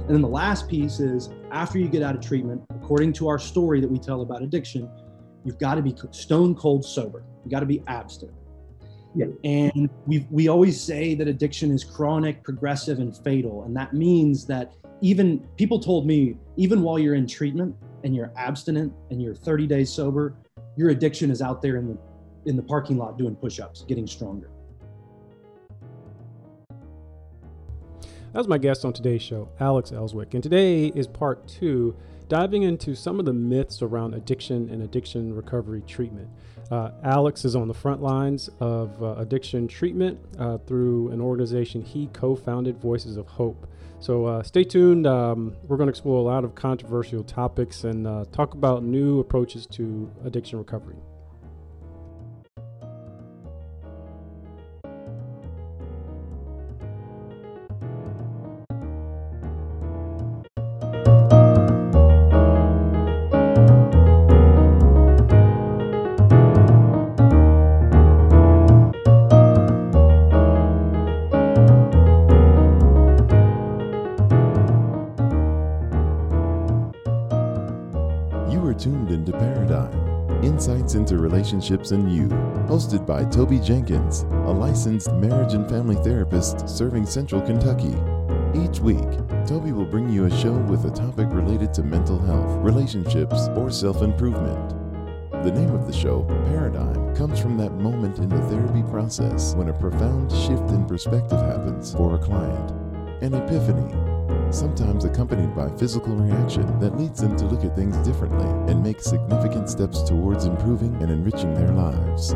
And then the last piece is after you get out of treatment, according to our story that we tell about addiction, you've got to be stone cold sober. You got to be abstinent. Yeah. And we always say that addiction is chronic, progressive, and fatal. And that means that even people told me, even while you're in treatment and you're abstinent and you're 30 days sober, your addiction is out there in the parking lot doing push-ups, getting stronger. That was my guest on today's show, Alex Elswick. And today is part 2, diving into some of the myths around addiction and addiction recovery treatment. Alex is on the front lines of addiction treatment through an organization he co-founded, Voices of Hope. So stay tuned. We're going to explore a lot of controversial topics and talk about new approaches to addiction recovery. Tuned into Paradigm, Insights into Relationships and You, hosted by Toby Jenkins, a licensed marriage and family therapist serving Central Kentucky. Each week, Toby will bring you a show with a topic related to mental health, relationships, or self-improvement. The name of the show, Paradigm, comes from that moment in the therapy process when a profound shift in perspective happens for a client, an epiphany, sometimes accompanied by physical reaction that leads them to look at things differently and make significant steps towards improving and enriching their lives.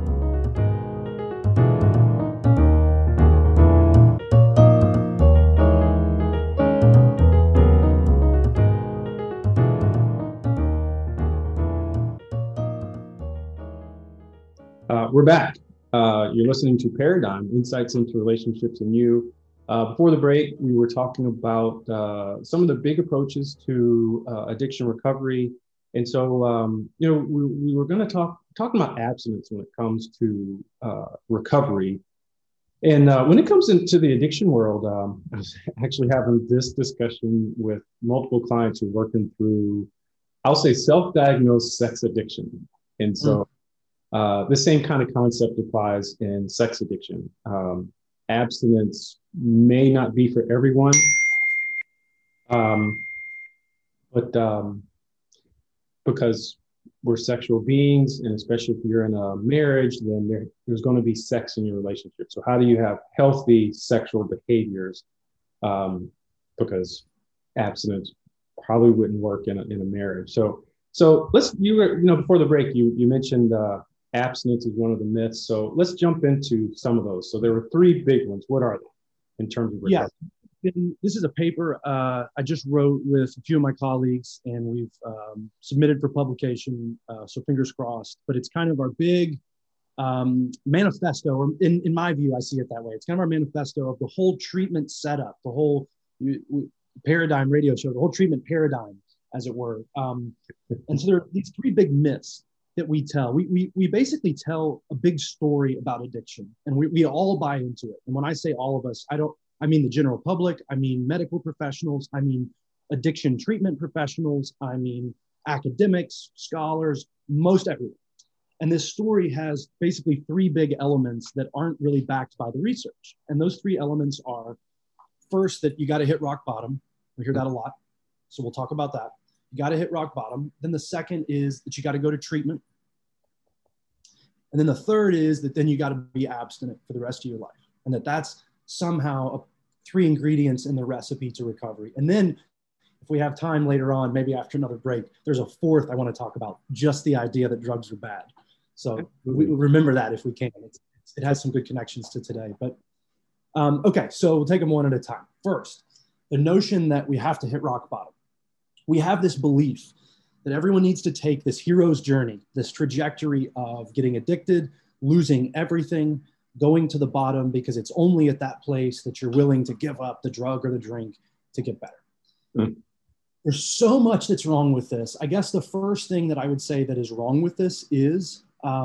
We're back. You're listening to Paradigm, Insights into Relationships and You. Before the break, we were talking about some of the big approaches to addiction recovery. And so, we were going to talking about abstinence when it comes to recovery. And when it comes into the addiction world, I was actually having this discussion with multiple clients who are working through, I'll say, self-diagnosed sex addiction. And so the same kind of concept applies in sex addiction. Abstinence may not be for everyone, but because we're sexual beings, and especially if you're in a marriage, then there's going to be sex in your relationship. So how do you have healthy sexual behaviors? Because abstinence probably wouldn't work in a marriage. So before the break, you mentioned abstinence is one of the myths. So let's jump into some of those. So there were 3 big ones. What are they in terms of recovery? Yeah, this is a paper I just wrote with a few of my colleagues, and we've submitted for publication. So fingers crossed. But it's kind of our big manifesto, or in my view, I see it that way. It's kind of our manifesto of the whole treatment setup, the whole Paradigm radio show, the whole treatment paradigm, as it were. And so there are these 3 big myths that we tell. We basically tell a big story about addiction, and we all buy into it. And when I say all of us, I mean the general public, I mean medical professionals, I mean addiction treatment professionals, I mean academics, scholars, most everyone. And this story has basically 3 big elements that aren't really backed by the research. And those 3 elements are, first, that you got to hit rock bottom. We hear that a lot. So we'll talk about that. You got to hit rock bottom. Then the second is that you got to go to treatment. And then the third is that then you got to be abstinent for the rest of your life. And that's somehow 3 ingredients in the recipe to recovery. And then if we have time later on, maybe after another break, there's a 4th I want to talk about, just the idea that drugs are bad. So we remember that if we can. It has some good connections to today. But okay, so we'll take them one at a time. First, the notion that we have to hit rock bottom. We have this belief that everyone needs to take this hero's journey, this trajectory of getting addicted, losing everything, going to the bottom, because it's only at that place that you're willing to give up the drug or the drink to get better. Mm. There's so much that's wrong with this. I guess the first thing that I would say that is wrong with this is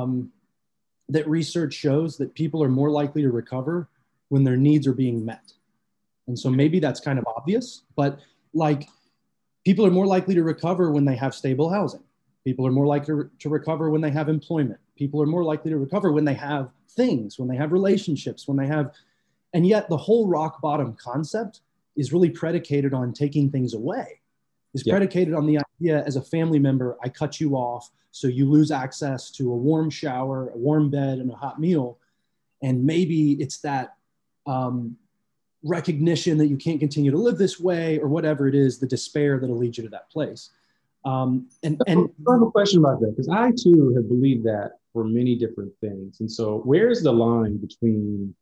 that research shows that people are more likely to recover when their needs are being met. And so maybe that's kind of obvious, but Like, people are more likely to recover when they have stable housing. People are more likely to recover when they have employment. People are more likely to recover when they have things, when they have relationships, when they have, and yet the whole rock bottom concept is really predicated on taking things away. It's predicated on the idea, as a family member, I cut you off so you lose access to a warm shower, a warm bed, and a hot meal. And maybe it's that recognition that you can't continue to live this way, or whatever it is, the despair that'll lead you to that place. And I have a question about that, because I too have believed that for many different things. And so where's the line between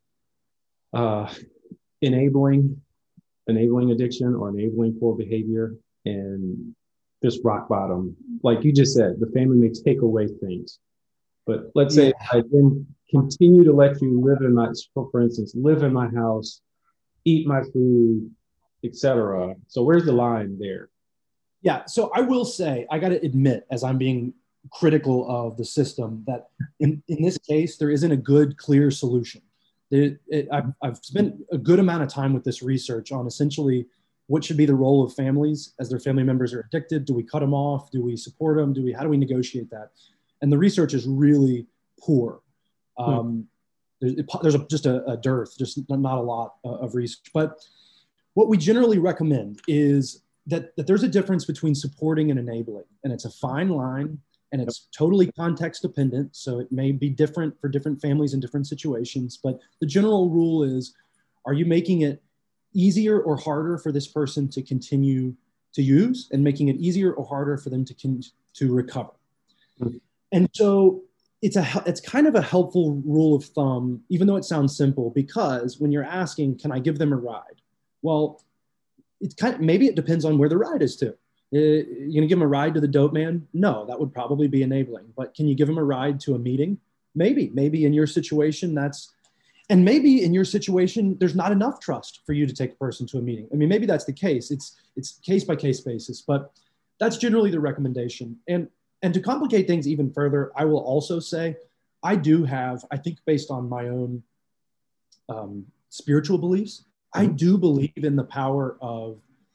enabling addiction or enabling poor behavior and this rock bottom? Like you just said, the family may take away things, but let's say I then continue to let you live in my, for instance, live in my house, eat my food, etc. So where's the line there? Yeah, so I will say, I got to admit, as I'm being critical of the system, that in this case, there isn't a good, clear solution. I've spent a good amount of time with this research on essentially what should be the role of families as their family members are addicted. Do we cut them off? Do we support them? How do we negotiate that? And the research is really poor. There's just a dearth, just not a lot of research. But what we generally recommend is that there's a difference between supporting and enabling, and it's a fine line, and it's totally context dependent. So it may be different for different families in different situations, but the general rule is, are you making it easier or harder for this person to continue to use, and making it easier or harder for them to recover? Mm-hmm. And so it's kind of a helpful rule of thumb, even though it sounds simple, because when you're asking, can I give them a ride? Well, maybe it depends on where the ride is to. You're going to give them a ride to the dope man? No, that would probably be enabling. But can you give them a ride to a meeting? Maybe in your situation, and maybe in your situation, there's not enough trust for you to take a person to a meeting. I mean, maybe that's the case. It's case by case basis, but that's generally the recommendation. And to complicate things even further, I will also say, I think based on my own spiritual beliefs, I do believe in the power of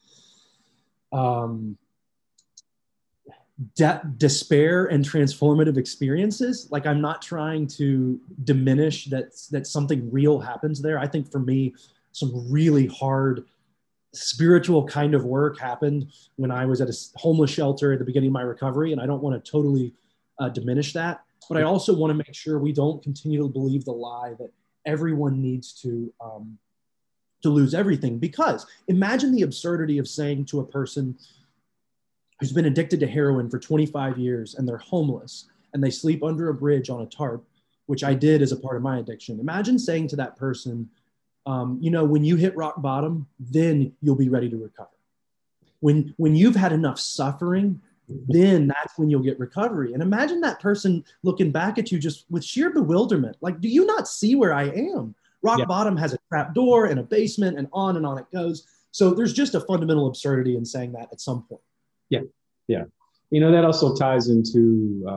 despair and transformative experiences. Like, I'm not trying to diminish that something real happens there. I think for me, some really hard spiritual kind of work happened when I was at a homeless shelter at the beginning of my recovery. And I don't want to totally diminish that, but I also want to make sure we don't continue to believe the lie that everyone needs to lose everything. Because imagine the absurdity of saying to a person who's been addicted to heroin for 25 years and they're homeless and they sleep under a bridge on a tarp, which I did as a part of my addiction. Imagine saying to that person, when you hit rock bottom, then you'll be ready to recover. When you've had enough suffering, then that's when you'll get recovery. And imagine that person looking back at you just with sheer bewilderment. Like, do you not see where I am? Rock bottom has a trap door and a basement, and on it goes. So there's just a fundamental absurdity in saying that at some point. Yeah. That also ties into,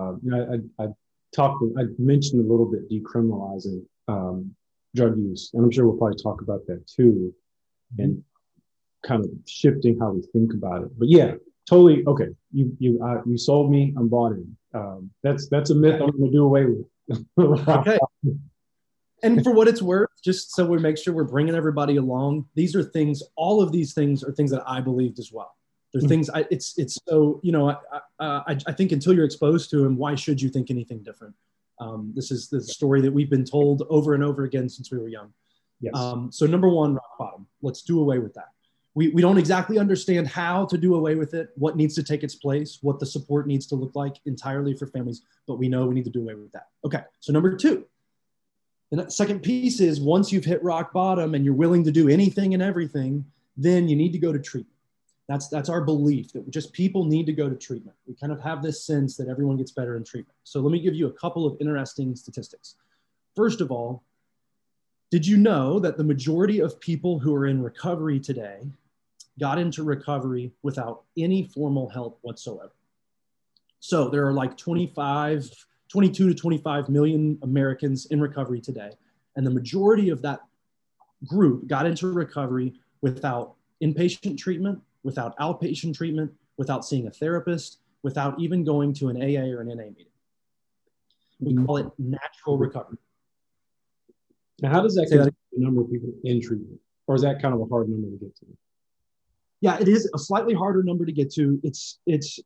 I mentioned a little bit decriminalizing drug use, and I'm sure we'll probably talk about that too, and kind of shifting how we think about it. But yeah, totally. Okay. You sold me. I'm bought in. That's a myth I'm going to do away with. Okay. And for what it's worth, just so we make sure we're bringing everybody along, all of these things are things that I believed as well. There's things it's so, I think until you're exposed to them, why should you think anything different? This is the story that we've been told over and over again since we were young. Yes. So number one, rock bottom. Let's do away with that. We don't exactly understand how to do away with it, what needs to take its place, what the support needs to look like entirely for families, but we know we need to do away with that. Okay, so number two, the second piece is, once you've hit rock bottom and you're willing to do anything and everything, then you need to go to treatment. That's our belief, that just people need to go to treatment. We kind of have this sense that everyone gets better in treatment. So let me give you a couple of interesting statistics. First of all, did you know that the majority of people who are in recovery today got into recovery without any formal help whatsoever? So there are like 22 to 25 million Americans in recovery today. And the majority of that group got into recovery without inpatient treatment, without outpatient treatment, without seeing a therapist, without even going to an AA or an NA meeting. We call it natural recovery. Now, how does that get the number of people in treatment? Or is that kind of a hard number to get to? Yeah, it is a slightly harder number to get to. It's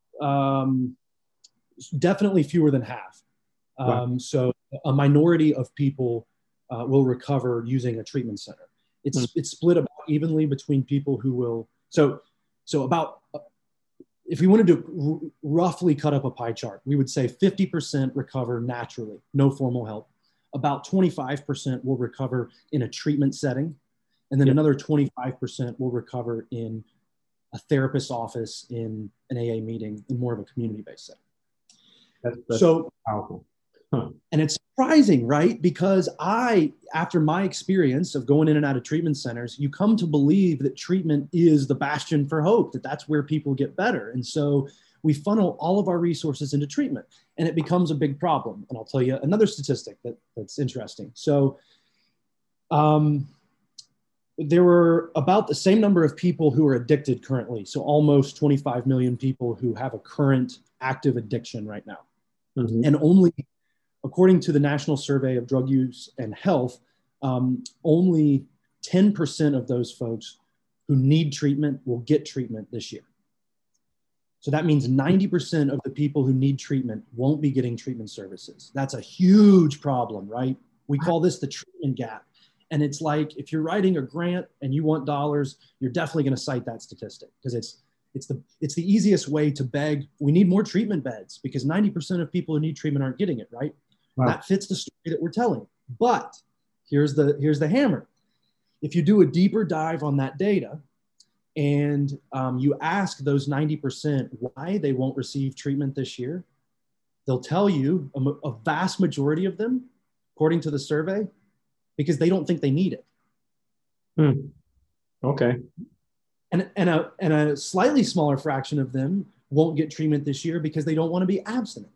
definitely fewer than half. Wow. So a minority of people will recover using a treatment center. It's split about evenly between people who will. So about, if we wanted to roughly cut up a pie chart, we would say 50% recover naturally, no formal help. About 25% will recover in a treatment setting. And then another 25% will recover in a therapist's office, in an AA meeting, in more of a community-based setting. That's so powerful. Huh. And it's surprising, right? Because after my experience of going in and out of treatment centers, you come to believe that treatment is the bastion for hope, that that's where people get better. And so we funnel all of our resources into treatment, and it becomes a big problem. And I'll tell you another statistic that's interesting. So there were about the same number of people who are addicted currently. So almost 25 million people who have a current active addiction right now. Mm-hmm. And only, according to the National Survey of Drug Use and Health, only 10% of those folks who need treatment will get treatment this year. So that means 90% of the people who need treatment won't be getting treatment services. That's a huge problem, right? We call this the treatment gap. And it's like, if you're writing a grant and you want dollars, you're definitely going to cite that statistic, because it's the easiest way to beg. We need more treatment beds because 90% of people who need treatment aren't getting it, right? Wow. That fits the story that we're telling. But here's the hammer. If you do a deeper dive on that data and you ask those 90% why they won't receive treatment this year, they'll tell you a vast majority of them, according to the survey, because they don't think they need it. Okay. And a slightly smaller fraction of them won't get treatment this year because they don't want to be abstinent.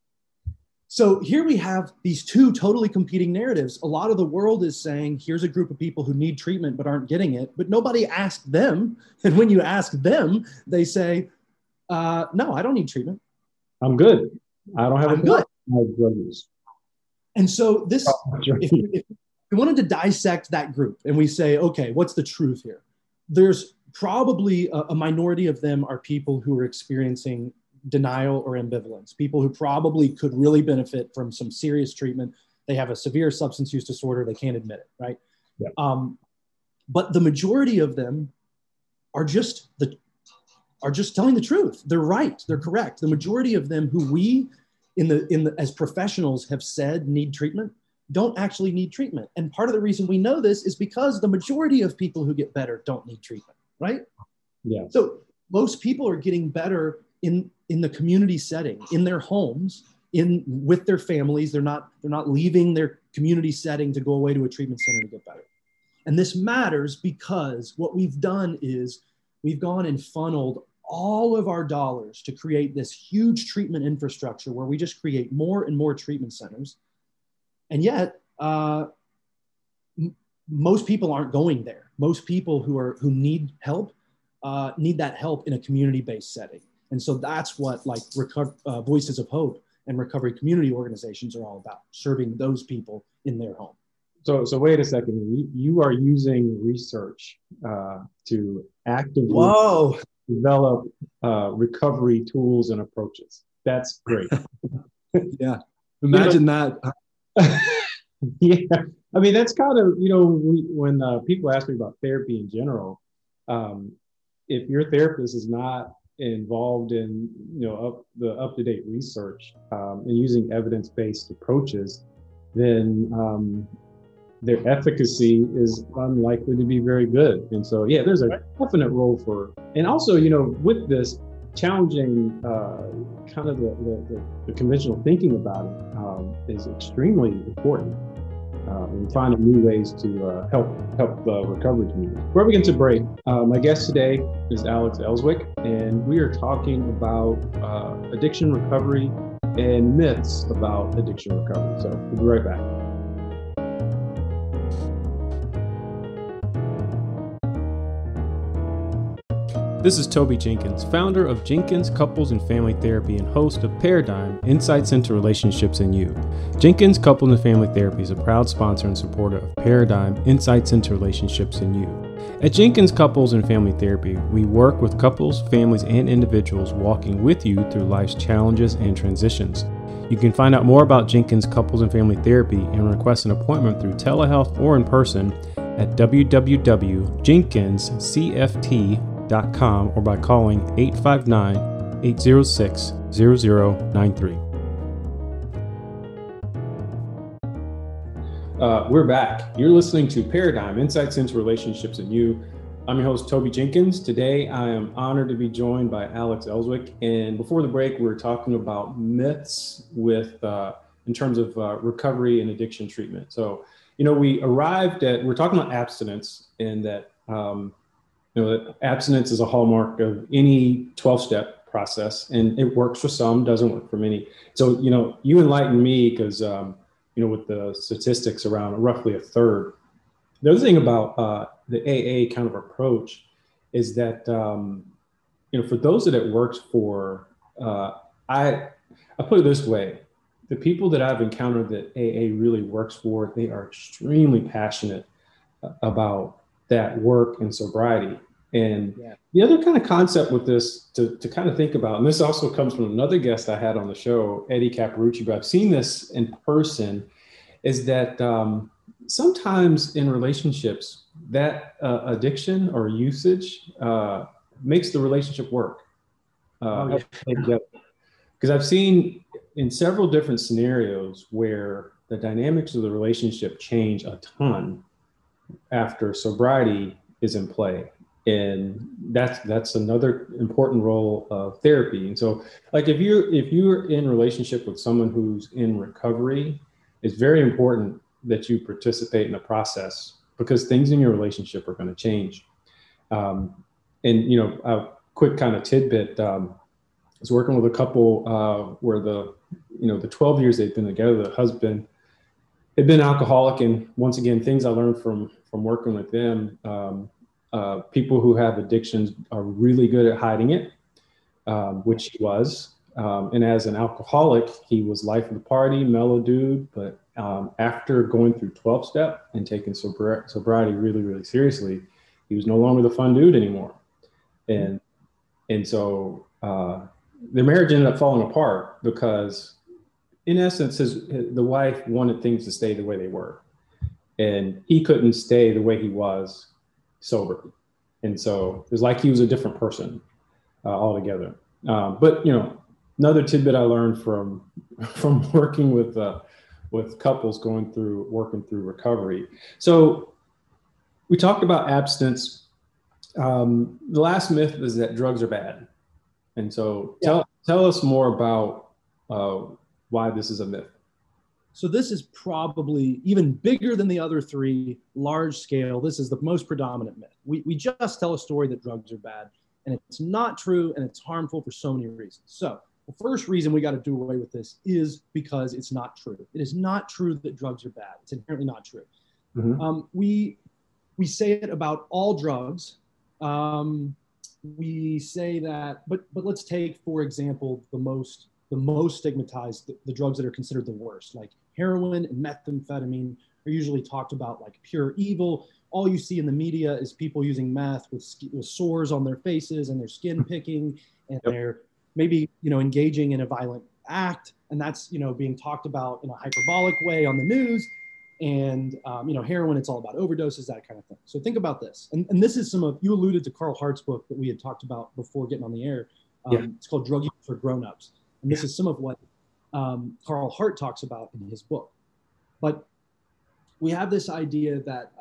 So here we have these two totally competing narratives. A lot of the world is saying, here's a group of people who need treatment but aren't getting it, but nobody asked them. And when you ask them, they say, no, I don't need treatment. I'm good. I don't have I'm good. Drug use. And so this, if we wanted to dissect that group and we say, okay, what's the truth here? There's probably a minority of them are people who are experiencing denial or ambivalence, people who probably could really benefit from some serious treatment. They have a severe substance use disorder. They can't admit it, right? Yeah. But the majority of them are just telling the truth. They're right. They're correct. The majority of them who we as professionals have said need treatment don't actually need treatment. And part of the reason we know this is because the majority of people who get better don't need treatment, right? Yeah. So most people are getting better in the community setting, in their homes, with their families. They're not leaving their community setting to go away to a treatment center to get better. And this matters because what we've done is we've gone and funneled all of our dollars to create this huge treatment infrastructure where we just create more and more treatment centers. And yet, most people aren't going there. Most people who need help need that help in a community-based setting. And so that's what Voices of Hope and recovery community organizations are all about, serving those people in their home. So wait a second. You are using research to actively develop recovery tools and approaches. That's great. Yeah. Imagine that. Yeah. I mean, that's kind of, when people ask me about therapy in general, if your therapist is not involved in, the up-to-date research and using evidence-based approaches, then their efficacy is unlikely to be very good. And so, yeah, there's a definite role for, and also, with this challenging kind of the conventional thinking about it is extremely important. And finding new ways to help the recovery community. Before we get to break, my guest today is Alex Elswick, and we are talking about addiction recovery and myths about addiction recovery. So we'll be right back. This is Toby Jenkins, founder of Jenkins Couples and Family Therapy and host of Paradigm, Insights into Relationships in You. Jenkins Couples and Family Therapy is a proud sponsor and supporter of Paradigm, Insights into Relationships in You. At Jenkins Couples and Family Therapy, we work with couples, families, and individuals walking with you through life's challenges and transitions. You can find out more about Jenkins Couples and Family Therapy and request an appointment through telehealth or in person at www.jenkinscft.com or by calling 859-806-0093. We're back. You're listening to Paradigm, Insights into Relationships in You. I'm your host, Toby Jenkins. Today, I am honored to be joined by Alex Elswick. And before the break, we were talking about myths in terms of recovery and addiction treatment. So, we're talking about abstinence, and that, that abstinence is a hallmark of any 12-step process, and it works for some, doesn't work for many. So, you enlighten me because, with the statistics around roughly a third. The other thing about the AA kind of approach is that, for those that it works for, I put it this way: the people that I've encountered that AA really works for, they are extremely passionate about that work and sobriety. And the other kind of concept with this to kind of think about, and this also comes from another guest I had on the show, Eddie Caparucci, but I've seen this in person, is that sometimes in relationships, that addiction or usage makes the relationship work. Because I've seen in several different scenarios where the dynamics of the relationship change a ton after sobriety is in play. And that's another important role of therapy. And so, like, if you're in a relationship with someone who's in recovery, it's very important that you participate in the process, because things in your relationship are going to change. A quick kind of tidbit: I was working with a couple where the 12 years they've been together, the husband had been alcoholic, and once again, things I learned from working with them. People who have addictions are really good at hiding it, which he was. And as an alcoholic, he was life of the party, mellow dude. But after going through 12-step and taking sobriety really, really seriously, he was no longer the fun dude anymore. And so their marriage ended up falling apart because, in essence, the wife wanted things to stay the way they were. And he couldn't stay the way he was sober. And so it was like he was a different person altogether. But another tidbit I learned from working with couples working through recovery. So we talked about abstinence. The last myth is that drugs are bad. And so tell us more about why this is a myth. So this is probably even bigger than the other three, large scale. This is the most predominant myth. We just tell a story that drugs are bad, and it's not true, and it's harmful for so many reasons. So the first reason we got to do away with this is because it's not true. It is not true that drugs are bad. It's inherently not true. Mm-hmm. We say it about all drugs. We say that, but let's take, for example, the most stigmatized, the drugs that are considered the worst, like heroin and methamphetamine, are usually talked about like pure evil. All you see in the media is people using meth with sores on their faces, and they're skin picking, and they're maybe, engaging in a violent act. And that's, being talked about in a hyperbolic way on the news. And, heroin, it's all about overdoses, that kind of thing. So think about this. And this is you alluded to Carl Hart's book that we had talked about before getting on the air. It's called Drug Use for Grownups. And this is some of what Carl Hart talks about in his book. But we have this idea that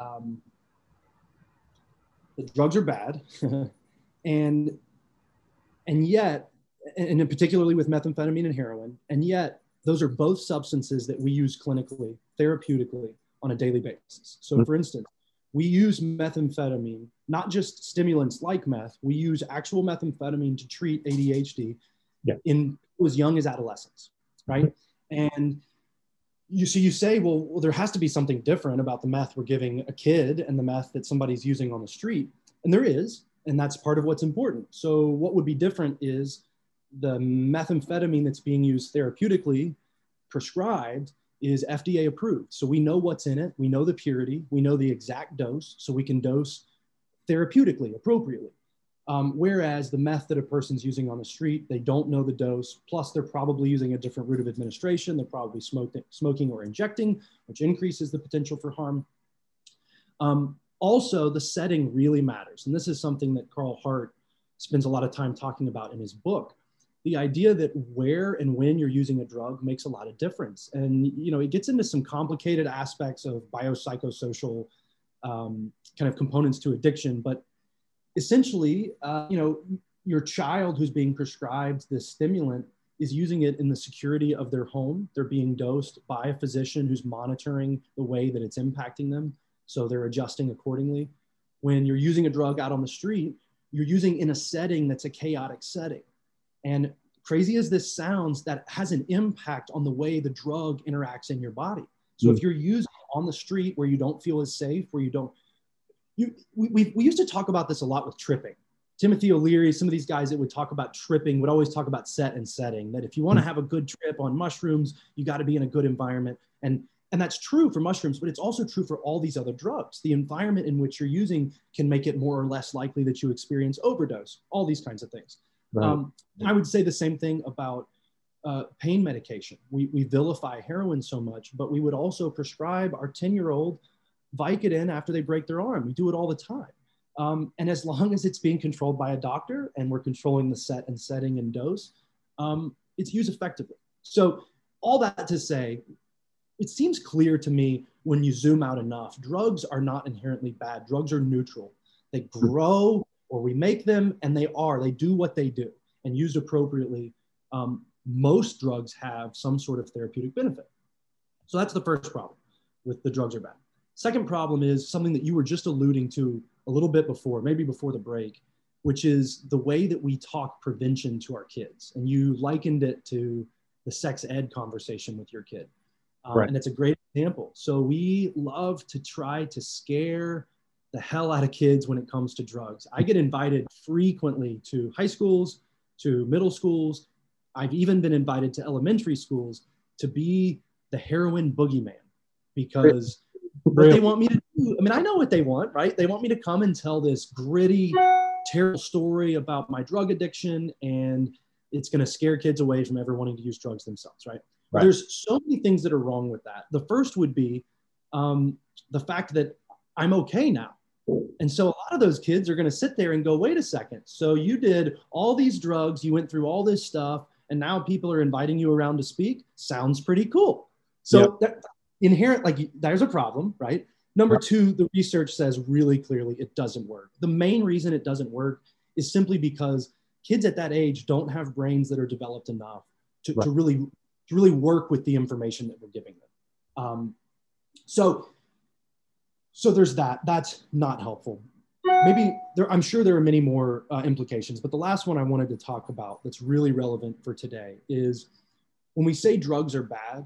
the drugs are bad, and yet, and particularly with methamphetamine and heroin, and yet those are both substances that we use clinically, therapeutically on a daily basis. So for instance, we use methamphetamine, not just stimulants like meth, we use actual methamphetamine to treat ADHD in as young as adolescents, right? And you say, well, there has to be something different about the meth we're giving a kid and the meth that somebody's using on the street. And there is. And that's part of what's important. So what would be different is the methamphetamine that's being used therapeutically, prescribed, is FDA approved. So we know what's in it. We know the purity. We know the exact dose. So we can dose therapeutically, appropriately. Whereas the meth that a person's using on the street, they don't know the dose. Plus, they're probably using a different route of administration. They're probably smoking or injecting, which increases the potential for harm. Also, the setting really matters. And this is something that Carl Hart spends a lot of time talking about in his book. The idea that where and when you're using a drug makes a lot of difference. And, it gets into some complicated aspects of biopsychosocial kind of components to addiction. But essentially, your child who's being prescribed this stimulant is using it in the security of their home. They're being dosed by a physician who's monitoring the way that it's impacting them. So they're adjusting accordingly. When you're using a drug out on the street, you're using in a setting that's a chaotic setting. And crazy as this sounds, that has an impact on the way the drug interacts in your body. So if you're using it on the street where you don't feel as safe, where you don't, we used to talk about this a lot with tripping. Timothy O'Leary, some of these guys that would talk about tripping would always talk about set and setting, that if you want to have a good trip on mushrooms, you got to be in a good environment. And that's true for mushrooms, but it's also true for all these other drugs. The environment in which you're using can make it more or less likely that you experience overdose, all these kinds of things. Right. I would say the same thing about pain medication. We vilify heroin so much, but we would also prescribe our 10-year-old Vicodin after they break their arm. We do it all the time. And as long as it's being controlled by a doctor and we're controlling the set and setting and dose, it's used effectively. So all that to say, it seems clear to me when you zoom out enough, drugs are not inherently bad. Drugs are neutral. They grow or we make them, and they do what they do. And used appropriately, most drugs have some sort of therapeutic benefit. So that's the first problem with the drugs are bad. Second problem is something that you were just alluding to a little bit before, maybe before the break, which is the way that we talk prevention to our kids. And you likened it to the sex ed conversation with your kid. Right. And it's a great example. So we love to try to scare the hell out of kids when it comes to drugs. I get invited frequently to high schools, to middle schools. I've even been invited to elementary schools to be the heroin boogeyman, because what they want me to do, I mean, I know what they want, right? They want me to come and tell this gritty, terrible story about my drug addiction, and it's going to scare kids away from ever wanting to use drugs themselves, right? Right. There's so many things that are wrong with that. The first would be the fact that I'm okay now. And so a lot of those kids are going to sit there and go, wait a second. So you did all these drugs, you went through all this stuff, and now people are inviting you around to speak? Sounds pretty cool. So that inherent, like, there's a problem, right? Number two, the research says really clearly it doesn't work. The main reason it doesn't work is simply because kids at that age don't have brains that are developed enough to really work with the information that we're giving them. So there's that. That's not helpful. I'm sure there are many more implications, but the last one I wanted to talk about that's really relevant for today is when we say drugs are bad,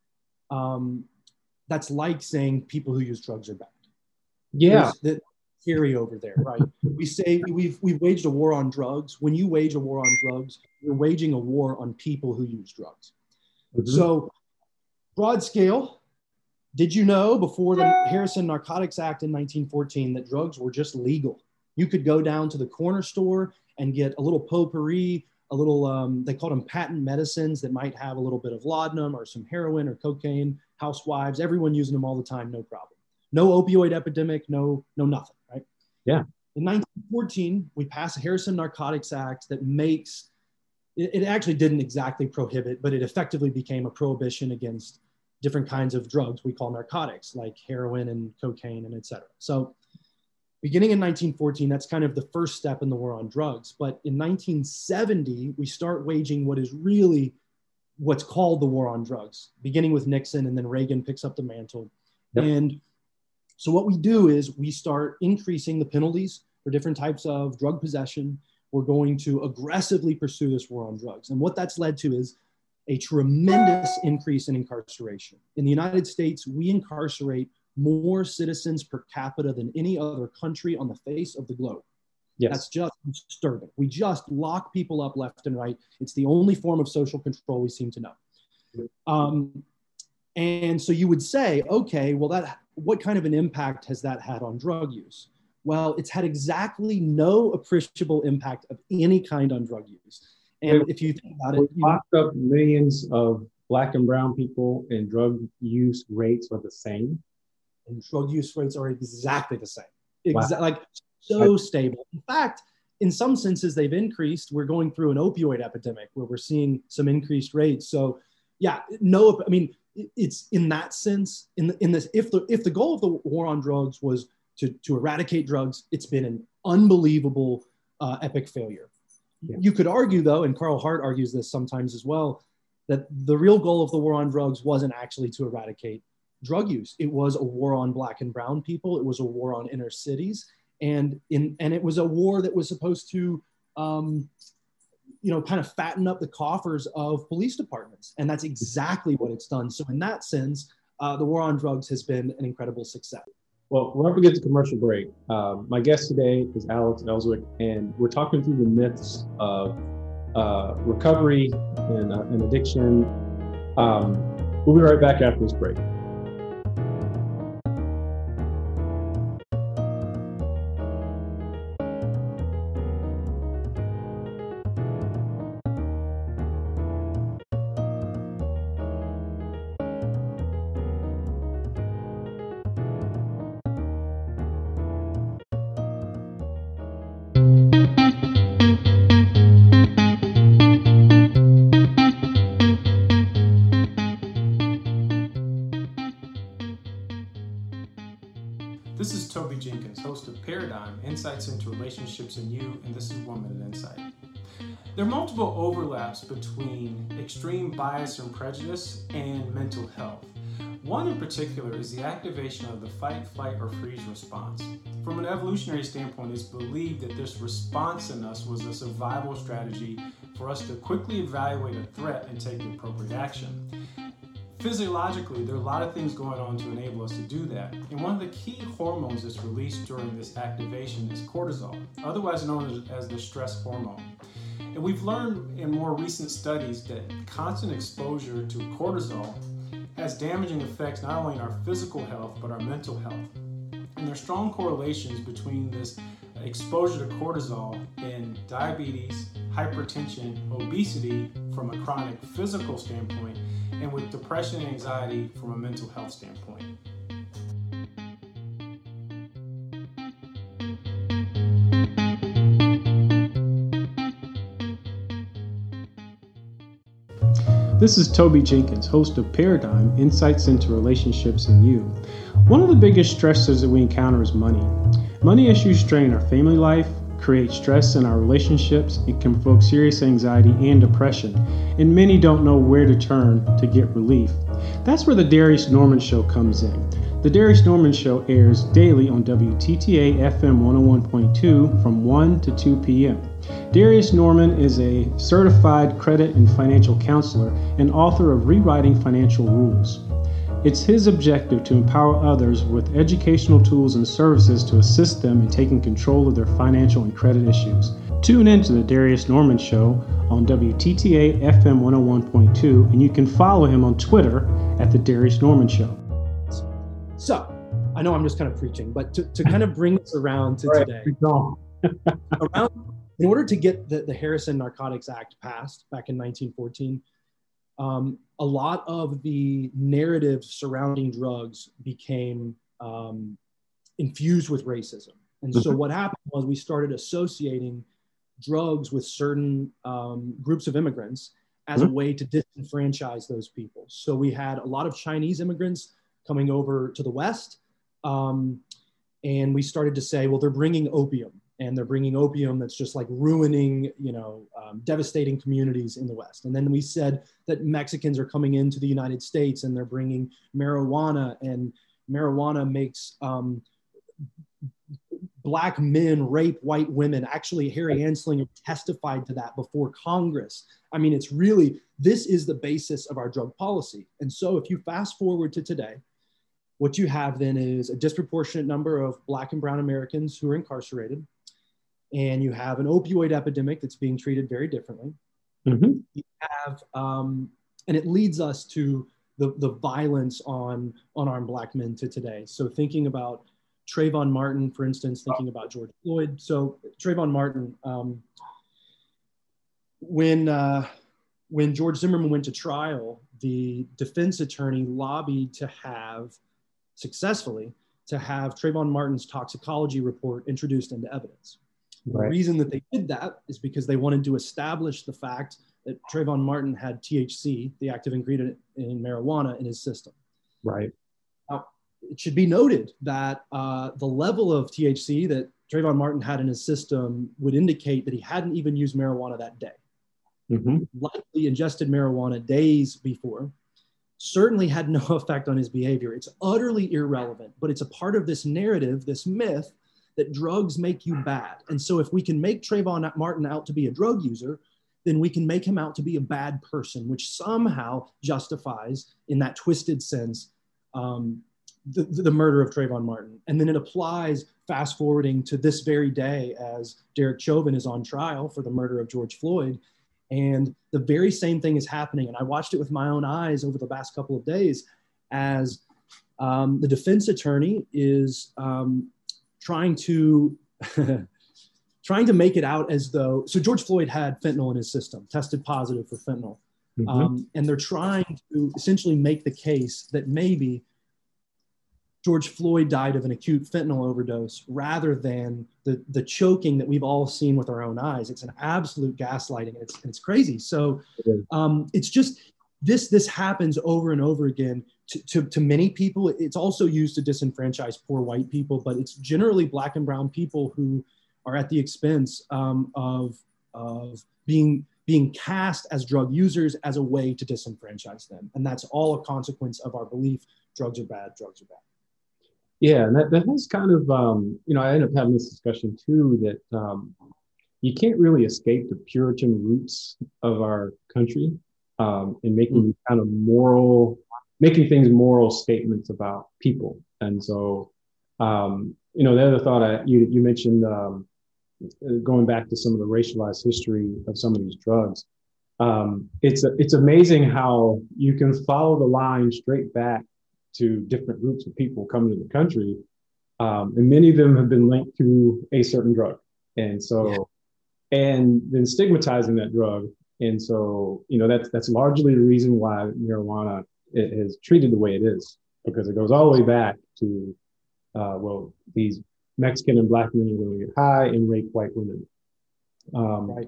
that's like saying people who use drugs are bad. Yeah. There's the theory over there, right? We say we've waged a war on drugs. When you wage a war on drugs, you're waging a war on people who use drugs. Mm-hmm. So broad scale, did you know before the Harrison Narcotics Act in 1914 that drugs were just legal? You could go down to the corner store and get a little potpourri, a little, they called them patent medicines that might have a little bit of laudanum or some heroin or cocaine, housewives, everyone using them all the time, no problem. No opioid epidemic, no nothing, right? Yeah. In 1914, we passed the Harrison Narcotics Act that makes, it actually didn't exactly prohibit, but it effectively became a prohibition against different kinds of drugs we call narcotics, like heroin and cocaine and et cetera. So beginning in 1914, that's kind of the first step in the war on drugs. But in 1970, we start waging what is really what's called the war on drugs, beginning with Nixon, and then Reagan picks up the mantle. Yep. And so what we do is we start increasing the penalties for different types of drug possession. We're going to aggressively pursue this war on drugs. And what that's led to is a tremendous increase in incarceration. In the United States, we incarcerate more citizens per capita than any other country on the face of the globe. Yes. That's just disturbing. We just lock people up left and right. It's the only form of social control we seem to know. And so you would say, okay, well, what kind of an impact has that had on drug use? Well, it's had exactly no appreciable impact of any kind on drug use. And if you think about it, locked up millions of Black and brown people, and drug use rates are the same. And drug use rates are exactly the same. Like so stable. In fact, in some senses, they've increased. We're going through an opioid epidemic where we're seeing some increased rates. So, yeah, no, I mean, it's in that sense. In this, if the goal of the war on drugs was to eradicate drugs, it's been an unbelievable epic failure. Yeah. You could argue, though, and Carl Hart argues this sometimes as well, that the real goal of the war on drugs wasn't actually to eradicate drug use. It was a war on Black and brown people. It was a war on inner cities, and it was a war that was supposed to, kind of fatten up the coffers of police departments, and that's exactly what it's done. So in that sense, the war on drugs has been an incredible success. Well, we're up against a commercial break. My guest today is Alex Elswick, and we're talking through the myths of recovery and addiction. We'll be right back after this break. This is Toby Jenkins, host of Paradigm, Insights into Relationships in You, and this is 1 Minute Insight. There are multiple overlaps between extreme bias and prejudice and mental health. One in particular is the activation of the fight, flight, or freeze response. From an evolutionary standpoint, it's believed that this response in us was a survival strategy for us to quickly evaluate a threat and take the appropriate action. Physiologically, there are a lot of things going on to enable us to do that. And one of the key hormones that's released during this activation is cortisol, otherwise known as the stress hormone. And we've learned in more recent studies that constant exposure to cortisol has damaging effects not only in our physical health, but our mental health. And there are strong correlations between this exposure to cortisol in diabetes, hypertension, obesity from a chronic physical standpoint, and with depression and anxiety from a mental health standpoint. This is Toby Jenkins, host of Paradigm, Insights into Relationships in You. One of the biggest stressors that we encounter is money. Money issues strain our family life, create stress in our relationships, and can provoke serious anxiety and depression, and many don't know where to turn to get relief. That's where the Darius Norman Show comes in. The Darius Norman Show airs daily on WTTA FM 101.2 from 1 to 2 p.m. Darius Norman is a certified credit and financial counselor and author of Rewriting Financial Rules. It's his objective to empower others with educational tools and services to assist them in taking control of their financial and credit issues. Tune in to the Darius Norman Show on WTTA FM 101.2, and you can follow him on Twitter at the Darius Norman Show. So, I know I'm just kind of preaching, but to kind of bring this around to today, in order to get the Harrison Narcotics Act passed back in 1914, a lot of the narratives surrounding drugs became infused with racism. And so what happened was we started associating drugs with certain groups of immigrants as a way to disenfranchise those people. So we had a lot of Chinese immigrants coming over to the West. And we started to say, well, they're bringing opium, and they're bringing opium that's just like ruining, devastating communities in the West. And then we said that Mexicans are coming into the United States and they're bringing marijuana, and marijuana makes Black men rape white women. Actually, Harry Anslinger testified to that before Congress. I mean, this is the basis of our drug policy. And so if you fast forward to today, what you have then is a disproportionate number of Black and brown Americans who are incarcerated. and you have an opioid epidemic that's being treated very differently. Mm-hmm. You have, and it leads us to the violence on unarmed Black men to today. So thinking about Trayvon Martin, for instance, thinking about George Floyd. So Trayvon Martin, when George Zimmerman went to trial, the defense attorney lobbied successfully to have Trayvon Martin's toxicology report introduced into evidence. Right. The reason that they did that is because they wanted to establish the fact that Trayvon Martin had THC, the active ingredient in marijuana, in his system. Right. Now, it should be noted that the level of THC that Trayvon Martin had in his system would indicate that he hadn't even used marijuana that day. Mm-hmm. Likely ingested marijuana days before, certainly had no effect on his behavior. It's utterly irrelevant, but it's a part of this narrative, this myth that drugs make you bad. And so if we can make Trayvon Martin out to be a drug user, then we can make him out to be a bad person, which somehow justifies, in that twisted sense, the murder of Trayvon Martin. And then it applies, fast forwarding to this very day, as Derek Chauvin is on trial for the murder of George Floyd. And the very same thing is happening. And I watched it with my own eyes over the last couple of days as the defense attorney is trying to make it out as though, so George Floyd had fentanyl in his system, tested positive for fentanyl. Mm-hmm. And they're trying to essentially make the case that maybe George Floyd died of an acute fentanyl overdose rather than the choking that we've all seen with our own eyes. It's an absolute gaslighting, and it's crazy. So it's just, this happens over and over again to many people. It's also used to disenfranchise poor white people, but it's generally Black and brown people who are at the expense of being cast as drug users as a way to disenfranchise them. And that's all a consequence of our belief drugs are bad, drugs are bad. Yeah, and that has kind of, I end up having this discussion too, that you can't really escape the Puritan roots of our country in making kind of making things moral statements about people. And so, the other thought you mentioned, going back to some of the racialized history of some of these drugs, it's amazing how you can follow the line straight back to different groups of people coming to the country. And many of them have been linked to a certain drug. And so, and then stigmatizing that drug. And so, that's largely the reason why marijuana is treated the way it is, because it goes all the way back to, these Mexican and Black men are going to get high and rape white women. Right.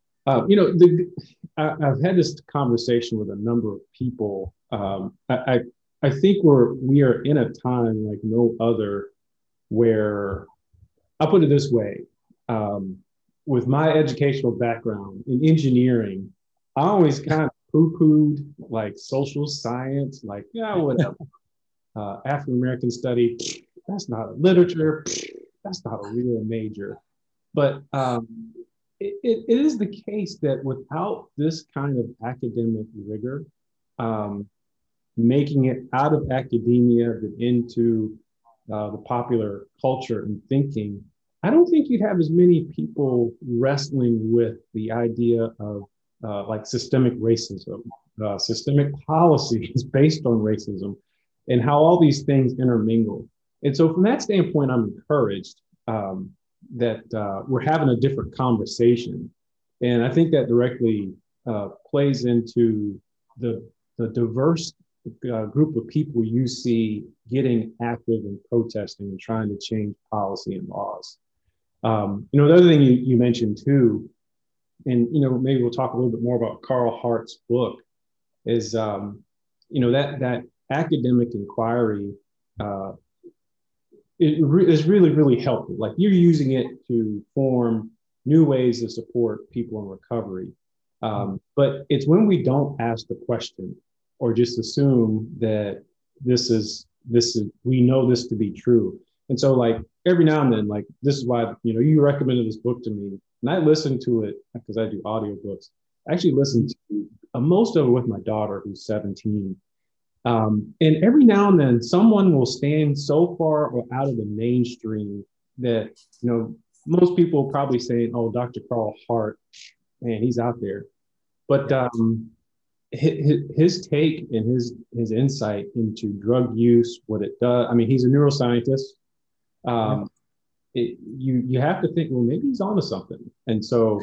I've had this conversation with a number of people. I think we are in a time like no other where, I'll put it this way, with my educational background in engineering, I always kind of poo-pooed like social science, like, yeah, whatever. African-American study, that's not a literature, that's not a real major. But it is the case that without this kind of academic rigor, making it out of academia and into the popular culture and thinking, I don't think you'd have as many people wrestling with the idea of like systemic racism, systemic policies based on racism, and how all these things intermingle. And so from that standpoint, I'm encouraged that we're having a different conversation. And I think that directly plays into the diverse group of people you see getting active and protesting and trying to change policy and laws. The other thing you mentioned too, and maybe we'll talk a little bit more about Carl Hart's book, is that academic inquiry is really, really helpful. Like, you're using it to form new ways to support people in recovery. But it's when we don't ask the question or just assume that we know this to be true. And so, like, every now and then, like, this is why, you recommended this book to me, and I listened to it because I do audiobooks. I actually listened to most of it with my daughter, who's 17. And every now and then someone will stand so far out of the mainstream that, most people probably saying, "Oh, Dr. Carl Hart, man, he's out there." But his take and his insight into drug use, what it does. I mean, he's a neuroscientist. You have to think, well, maybe he's onto something. And so,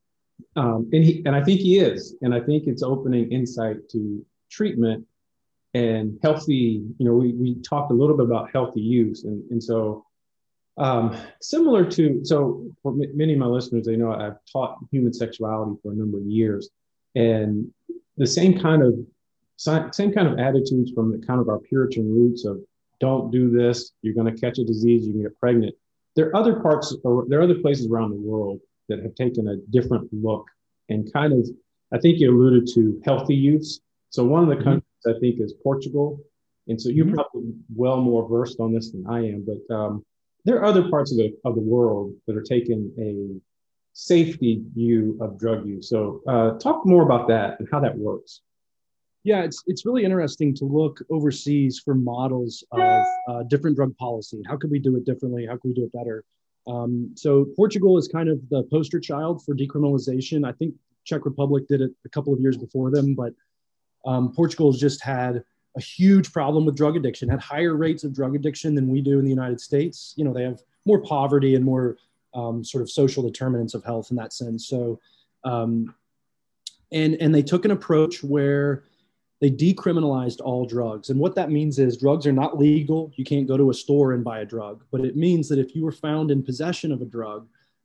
and I think he is, and I think it's opening insight to treatment and healthy. We talked a little bit about healthy use, and so similar to, so for many of my listeners, they know I've taught human sexuality for a number of years, and the same kind of attitudes from the kind of our Puritan roots of don't do this, you're going to catch a disease, you can get pregnant. There are other places around the world that have taken a different look and kind of, I think you alluded to healthy use. So one of the countries I think is Portugal. And so you're probably well more versed on this than I am, but there are other parts of the world that are taking a safety view of drug use. So talk more about that and how that works. Yeah, it's really interesting to look overseas for models of different drug policy. How could we do it differently? How can we do it better? So Portugal is kind of the poster child for decriminalization. I think Czech Republic did it a couple of years before them, but Portugal has just had a huge problem with drug addiction, had higher rates of drug addiction than we do in the United States. They have more poverty and more sort of social determinants of health in that sense. So, and they took an approach where they decriminalized all drugs. And what that means is drugs are not legal. You can't go to a store and buy a drug, but it means that if you were found in possession of a drug,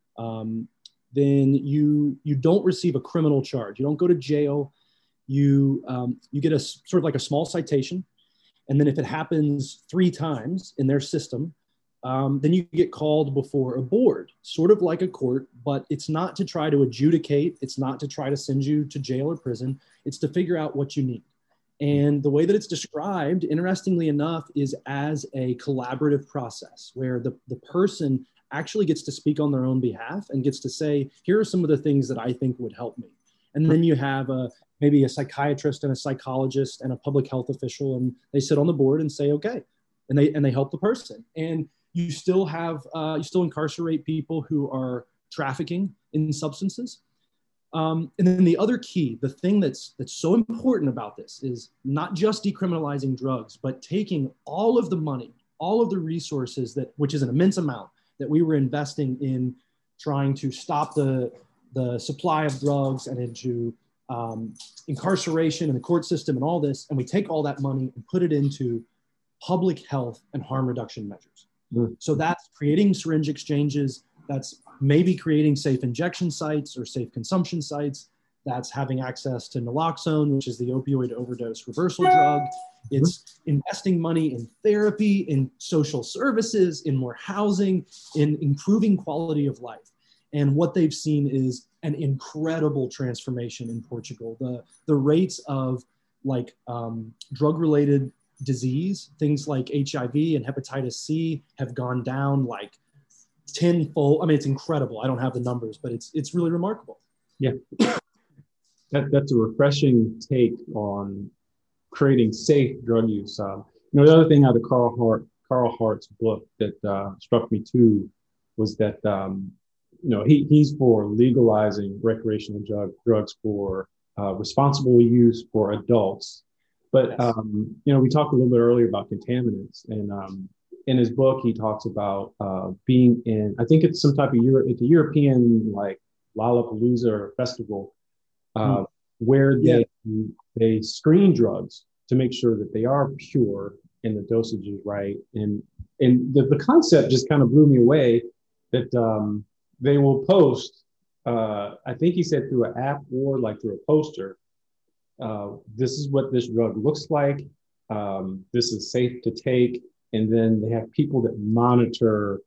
then you don't receive a criminal charge. You don't go to jail. You get a sort of like a small citation. And then if it happens 3 times in their system, then you get called before a board, sort of like a court, but it's not to try to adjudicate. It's not to try to send you to jail or prison. It's to figure out what you need. And the way that it's described, interestingly enough, is as a collaborative process where the person actually gets to speak on their own behalf and gets to say, here are some of the things that I think would help me. And then you have maybe a psychiatrist and a psychologist and a public health official, and they sit on the board and say, okay, and they help the person. And you still incarcerate people who are trafficking in substances. And then the other key, the thing that's so important about this is not just decriminalizing drugs, but taking all of the money, all of the resources which is an immense amount that we were investing in trying to stop the supply of drugs and into incarceration and the court system and all this. And we take all that money and put it into public health and harm reduction measures. So that's creating syringe exchanges. That's maybe creating safe injection sites or safe consumption sites. That's having access to naloxone, which is the opioid overdose reversal drug. It's investing money in therapy, in social services, in more housing, in improving quality of life. And what they've seen is an incredible transformation in Portugal. The rates of drug-related disease, things like HIV and hepatitis C have gone down like tenfold. I mean, it's incredible. I don't have the numbers, but it's really remarkable. Yeah. That's a refreshing take on creating safe drug use. The other thing out of Carl Hart's book that struck me too was that he's for legalizing recreational drugs for responsible use for adults. But we talked a little bit earlier about contaminants, and in his book he talks about being in, I think it's some type of it's a European like Lollapalooza festival. Where they screen drugs to make sure that they are pure and the dosage is right. And the concept just kind of blew me away that they will post, I think he said through an app or like through a poster, this is what this drug looks like. This is safe to take. And then they have people that monitor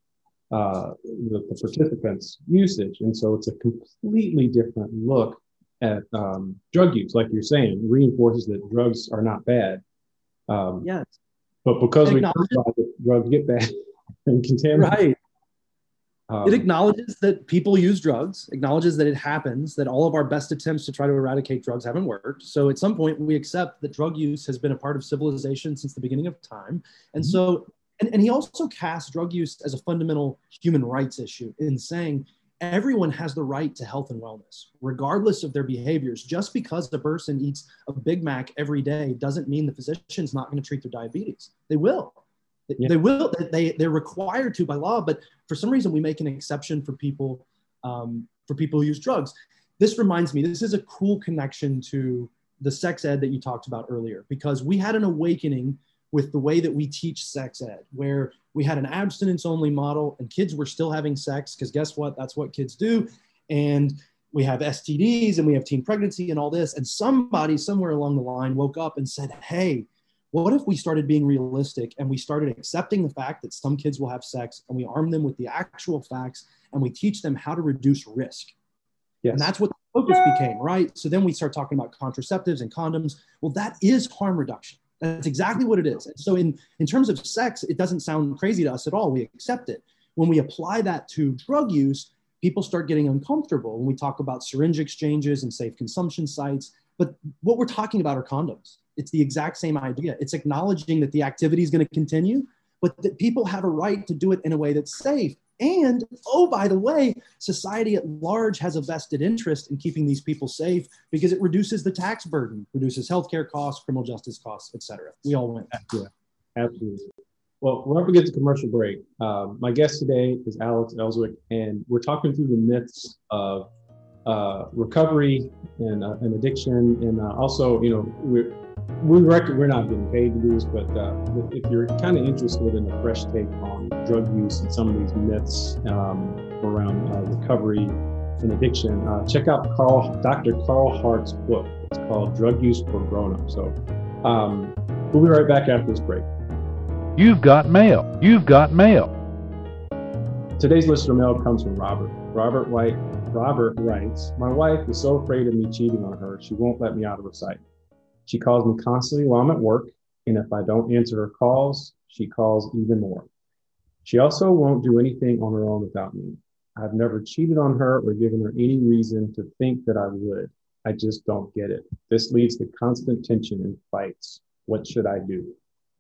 the participants' usage. And so it's a completely different look at drug use, like you're saying, reinforces that drugs are not bad. Yes. But because we talk about it, drugs get bad and contaminate. Right. It acknowledges that people use drugs, acknowledges that it happens, that all of our best attempts to try to eradicate drugs haven't worked. So at some point, we accept that drug use has been a part of civilization since the beginning of time. And so And he also casts drug use as a fundamental human rights issue in saying everyone has the right to health and wellness, regardless of their behaviors. Just because the person eats a Big Mac every day doesn't mean the physician's not going to treat their diabetes. They will. Yeah. They will. They're required to by law, but for some reason we make an exception for people who use drugs. This reminds me, this is a cool connection to the sex ed that you talked about earlier, because we had an awakening with the way that we teach sex ed, where we had an abstinence only model and kids were still having sex, because guess what? That's what kids do. And we have STDs and we have teen pregnancy and all this. And somebody somewhere along the line woke up and said, hey, what if we started being realistic and we started accepting the fact that some kids will have sex, and we arm them with the actual facts and we teach them how to reduce risk? Yes. And that's what the focus became, right? So then we start talking about contraceptives and condoms. Well, that is harm reduction. That's exactly what it is. And so in terms of sex, it doesn't sound crazy to us at all. We accept it. When we apply that to drug use, people start getting uncomfortable when we talk about syringe exchanges and safe consumption sites. But what we're talking about are condoms. It's the exact same idea. It's acknowledging that the activity is going to continue, but that people have a right to do it in a way that's safe. And, oh, by the way, society at large has a vested interest in keeping these people safe because it reduces the tax burden, reduces healthcare costs, criminal justice costs, et cetera. We all win. Yeah, absolutely. Well, we're up against a commercial break. My guest today is Alex Elswick, and we're talking through the myths of recovery and addiction. And also, we're not getting paid to do this, but if you're kind of interested in a fresh take on drug use and some of these myths around recovery and addiction, check out Dr. Carl Hart's book. It's called Drug Use for Grown-Ups. So we'll be right back after this break. You've got mail. You've got mail. Today's listener mail comes from Robert. Robert writes, my wife is so afraid of me cheating on her, she won't let me out of her sight. She calls me constantly while I'm at work, and if I don't answer her calls, she calls even more. She also won't do anything on her own without me. I've never cheated on her or given her any reason to think that I would. I just don't get it. This leads to constant tension and fights. What should I do?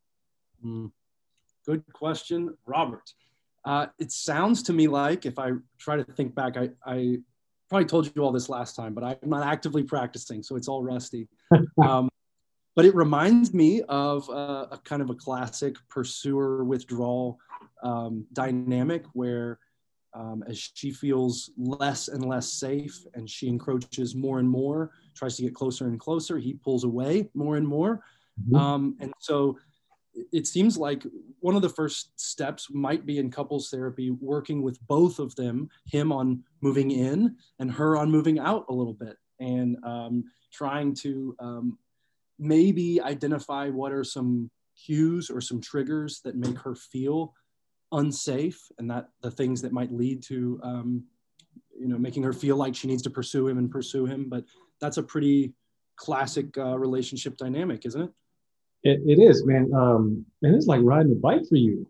Good question, Robert. It sounds to me like, if I try to think back, I probably told you all this last time, but I'm not actively practicing, so it's all rusty. But it reminds me of a kind of a classic pursuer withdrawal dynamic where as she feels less and less safe and she encroaches more and more, tries to get closer and closer, he pulls away more and more. Mm-hmm. And so it seems like one of the first steps might be in couples therapy, working with both of them, him on moving in and her on moving out a little bit, and trying to maybe identify what are some cues or some triggers that make her feel unsafe, and that the things that might lead to making her feel like she needs to pursue him. But that's a pretty classic relationship dynamic, isn't it? It is, man. And it's like riding a bike for you.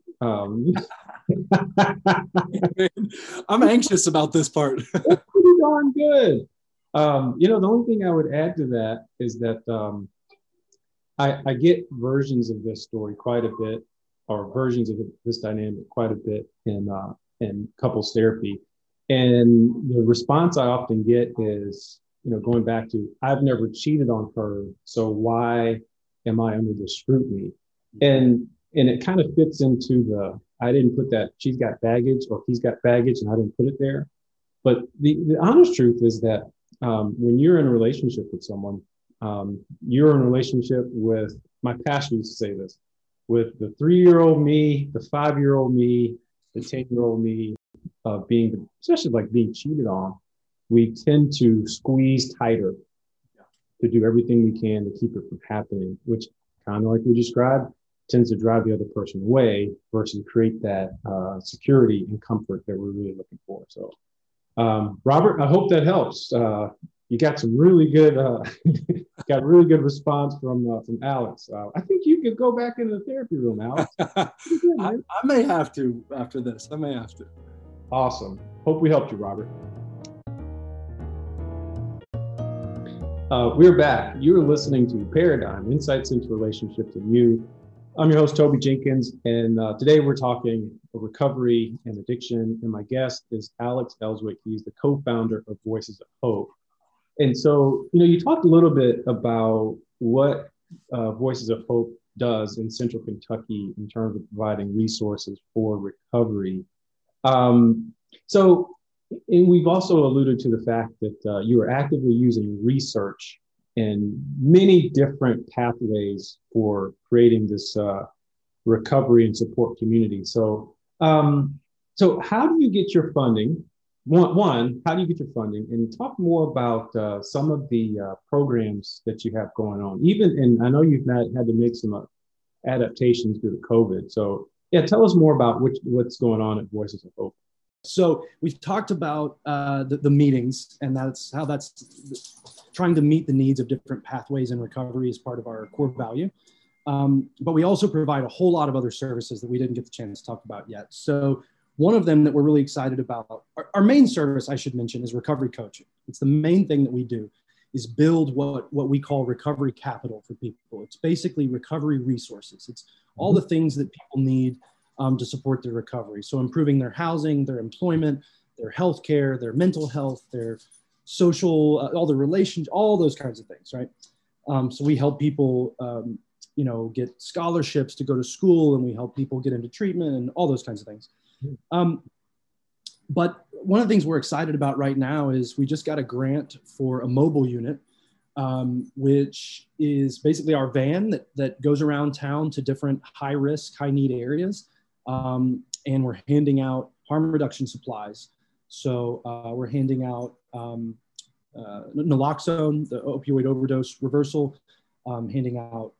I'm anxious about this part. That's pretty darn good. The only thing I would add to that is that I get versions of this story quite a bit, or versions of this dynamic quite a bit in couples therapy. And the response I often get is, going back to, I've never cheated on her, so why am I under the scrutiny? And it kind of fits into I didn't put that, she's got baggage or he's got baggage and I didn't put it there. But the honest truth is that when you're in a relationship with someone, you're in a relationship with, my pastor used to say this, with the 3-year-old me, the 5-year-old me, the 10-year-old me, especially like being cheated on, we tend to squeeze tighter to do everything we can to keep it from happening, which, kind of like we described, tends to drive the other person away versus create that security and comfort that we're really looking for. So, Robert, I hope that helps. You got some really good, response from Alex. I think you could go back into the therapy room, Alex. Good, I may have to after this. I may have to. Awesome. Hope we helped you, Robert. We're back. You're listening to Paradigm, Insights into Relationships and You. I'm your host, Toby Jenkins, and today we're talking recovery and addiction. And my guest is Alex Elswick. He's the co-founder of Voices of Hope. And so, you talked a little bit about what Voices of Hope does in Central Kentucky in terms of providing resources for recovery. And we've also alluded to the fact that you are actively using research and many different pathways for creating this recovery and support community. So how do you get your funding? One, how do you get your funding? And talk more about some of the programs that you have going on. And I know you've had to make some adaptations due to COVID. So yeah, tell us more about what's going on at Voices of Hope. So we've talked about the meetings, and that's trying to meet the needs of different pathways in recovery as part of our core value. But we also provide a whole lot of other services that we didn't get the chance to talk about yet. So one of them that we're really excited about, our main service, I should mention, is recovery coaching. It's the main thing that we do, is build what we call recovery capital for people. It's basically recovery resources. It's all the things that people need to support their recovery. So improving their housing, their employment, their healthcare, their mental health, their social, all the relations, all those kinds of things, right? So we help people, get scholarships to go to school, and we help people get into treatment and all those kinds of things. But one of the things we're excited about right now is we just got a grant for a mobile unit, which is basically our van that goes around town to different high risk, high need areas. And we're handing out harm reduction supplies. So we're handing out naloxone, the opioid overdose reversal, handing out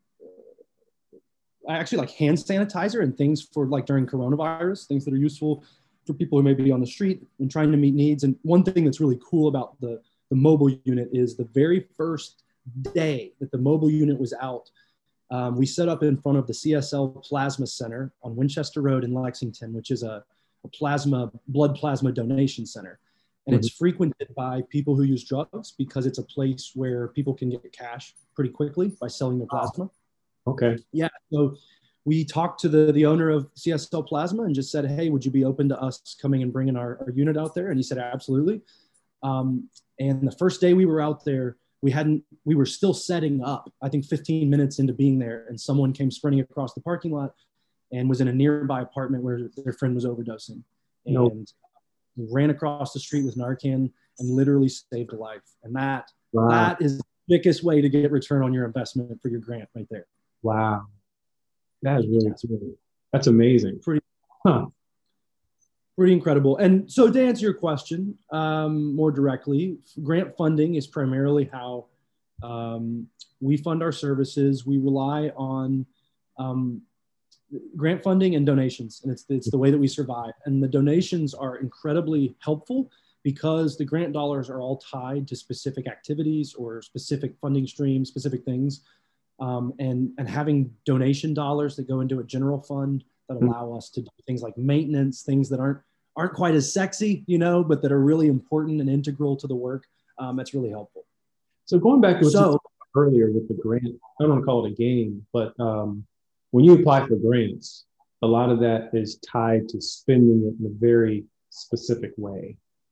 actually like hand sanitizer and things for like during coronavirus, things that are useful for people who may be on the street and trying to meet needs. And one thing that's really cool about the mobile unit is the very first day that the mobile unit was out, we set up in front of the CSL Plasma Center on Winchester Road in Lexington, which is a blood plasma donation center. And it's frequented by people who use drugs because it's a place where people can get cash pretty quickly by selling their plasma. Okay. Yeah. So we talked to the owner of CSL Plasma and just said, hey, would you be open to us coming and bringing our unit out there? And he said, absolutely. And the first day we were out there, we were still setting up, I think 15 minutes into being there, and someone came sprinting across the parking lot and was in a nearby apartment where their friend was overdosing. And ran across the street with Narcan and literally saved a life. And that is the quickest way to get return on your investment for your grant right there. Wow. That is really cool. That's amazing. Pretty incredible. And so to answer your question more directly, grant funding is primarily how we fund our services. We rely on grant funding and donations, and it's the way that we survive. And the donations are incredibly helpful because the grant dollars are all tied to specific activities or specific funding streams, specific things. And having donation dollars that go into a general fund that allow us to do things like maintenance, things that aren't quite as sexy, but that are really important and integral to the work. That's really helpful. So going back to what you talked about earlier with the grant, I don't want to call it a game, but when you apply for grants, a lot of that is tied to spending it in a very specific way.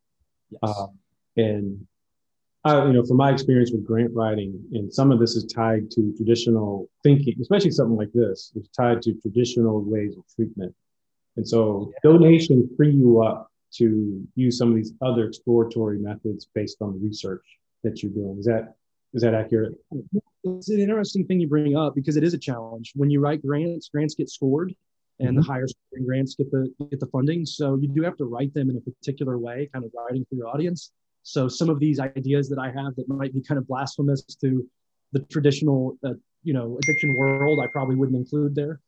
Yes. From my experience with grant writing, and some of this is tied to traditional thinking, especially something like this, is tied to traditional ways of treatment. And so donations free you up to use some of these other exploratory methods based on the research that you're doing. Is that accurate? It's an interesting thing you bring up because it is a challenge. When you write grants get scored, and the higher scoring grants get the funding. So you do have to write them in a particular way, kind of writing for your audience. So some of these ideas that I have that might be kind of blasphemous to the traditional, addiction world, I probably wouldn't include there.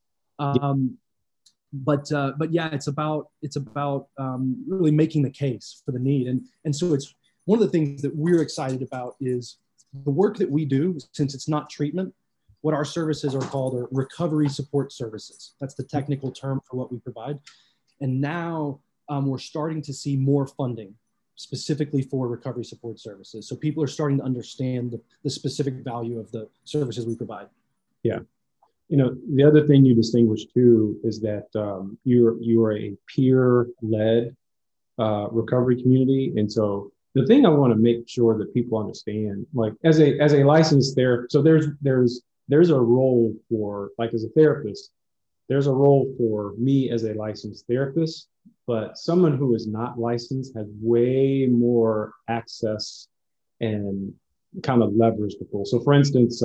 But yeah, it's about really making the case for the need. And so it's one of the things that we're excited about is the work that we do, since it's not treatment. What our services are called are recovery support services. That's the technical term for what we provide. And now we're starting to see more funding specifically for recovery support services. So people are starting to understand the specific value of the services we provide. Yeah. The other thing you distinguish too is that you are a peer-led recovery community, and so the thing I want to make sure that people understand, like as a licensed therapist, so there's a role for, like, as a therapist, there's a role for me as a licensed therapist, but someone who is not licensed has way more access and kind of levers to pull. So, for instance,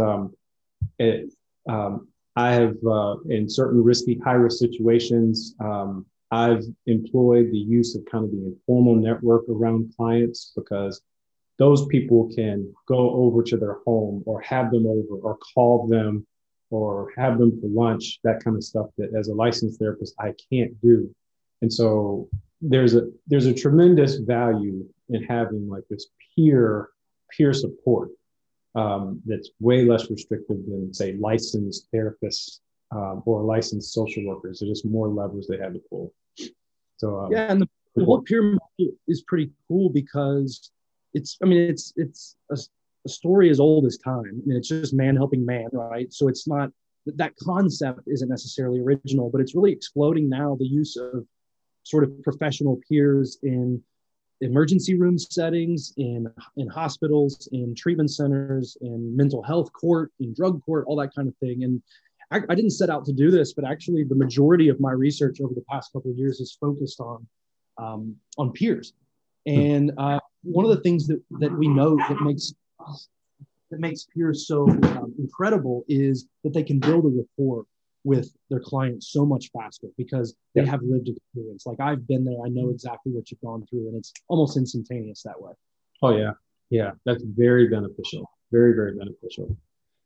I have, in certain risky, high-risk situations, I've employed the use of kind of the informal network around clients, because those people can go over to their home or have them over or call them or have them for lunch, that kind of stuff that as a licensed therapist, I can't do. And so there's a tremendous value in having like this peer support that's way less restrictive than, say, licensed therapists or licensed social workers. There's just more levers they have to pull. So yeah, and the whole peer model is pretty cool because it's a story as old as time. I mean, it's just man helping man, right? So it's not, that concept isn't necessarily original, but it's really exploding now, the use of sort of professional peers in emergency room settings, in hospitals, in treatment centers, in mental health court, in drug court, all that kind of thing. And I didn't set out to do this, but actually the majority of my research over the past couple of years is focused on peers. And one of the things that we know that makes peers so incredible is that they can build a rapport with their clients so much faster because they have lived experience. Like, I've been there, I know exactly what you've gone through, and it's almost instantaneous that way. Oh yeah, that's very beneficial, very, very beneficial.